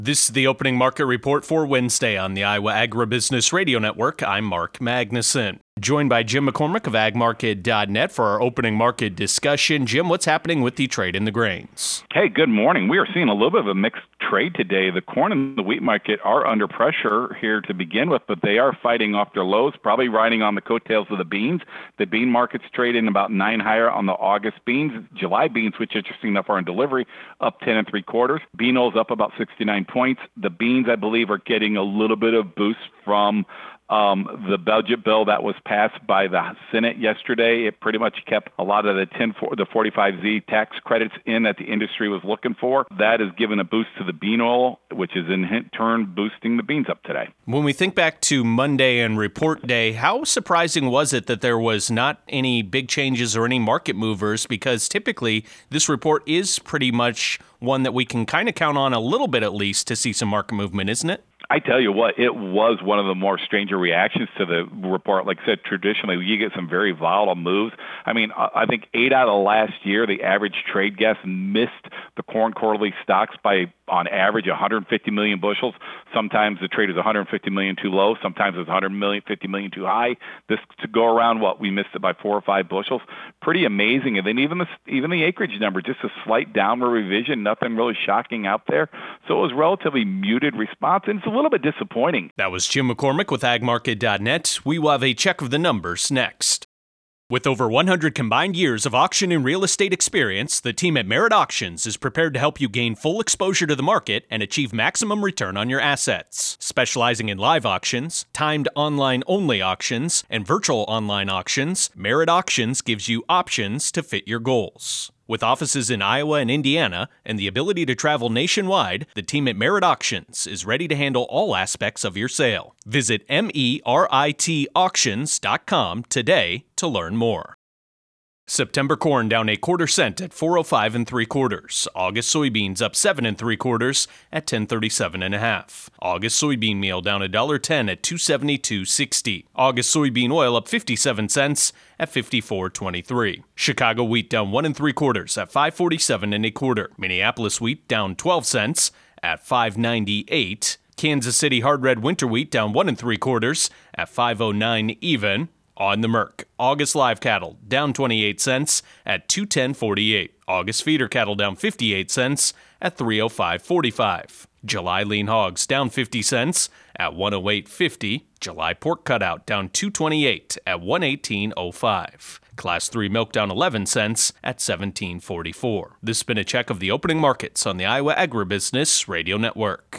This is the opening market report for Wednesday on the Iowa Agribusiness Radio Network. I'm Mark Magnuson. Joined by Jim McCormick of agmarket.net for our opening market discussion. Jim, what's happening with the trade in the grains? Hey, good morning. We are seeing a little bit of a mixed trade today. The corn and the wheat market are under pressure here to begin with, but they are fighting off their lows, probably riding on the coattails of the beans. The bean market's trading about 9 higher on the August beans. July beans, which interesting enough are in delivery, up 10 3/4. Bean oil's up about 69 points. The beans, I believe, are getting a little bit of boost from the budget bill that was passed by the Senate yesterday. It pretty much kept a lot of the 45Z tax credits in that the industry was looking for. That has given a boost to the bean oil, which is in turn boosting the beans up today. When we think back to Monday and report day, how surprising was it that there was not any big changes or any market movers? Because typically this report is pretty much one that we can kind of count on a little bit at least to see some market movement, isn't it? I tell you what, it was one of the more stranger reactions to the report. Like I said, traditionally, you get some very volatile moves. I mean, I think 8 out of last year, the average trade guest missed the corn quarterly stocks by, on average, 150 million bushels. Sometimes the trade is 150 million too low. Sometimes it's 150 million too high. This to go around, we missed it by 4 or 5 bushels. Pretty amazing. And then even the acreage number, just a slight downward revision, nothing really shocking out there. So it was relatively muted response, and it's a little bit disappointing. That was Jim McCormick with agmarket.net. We will have a check of the numbers next. With over 100 combined years of auction and real estate experience, the team at Merit Auctions is prepared to help you gain full exposure to the market and achieve maximum return on your assets. Specializing in live auctions, timed online-only auctions, and virtual online auctions, Merit Auctions gives you options to fit your goals. With offices in Iowa and Indiana and the ability to travel nationwide, the team at Merit Auctions is ready to handle all aspects of your sale. Visit meritauctions.com today to learn more. September corn down 1/4 cent at 405 3/4. August soybeans up 7 3/4 at 1037 1/2. August soybean meal down $1.10 at 272.60. August soybean oil up 57 cents at 54.23. Chicago wheat down 1 3/4 at 547 1/4. Minneapolis wheat down 12 cents at 598. Kansas City hard red winter wheat down 1 3/4 at 509 even. On the Merc, August live cattle down 28 cents at 210.48. August feeder cattle down 58 cents at 305.45. July lean hogs down 50 cents at 108.50. July pork cutout down 228 at 118.05. Class 3 milk down 11 cents at 17.44. This has been a check of the opening markets on the Iowa Agribusiness Radio Network.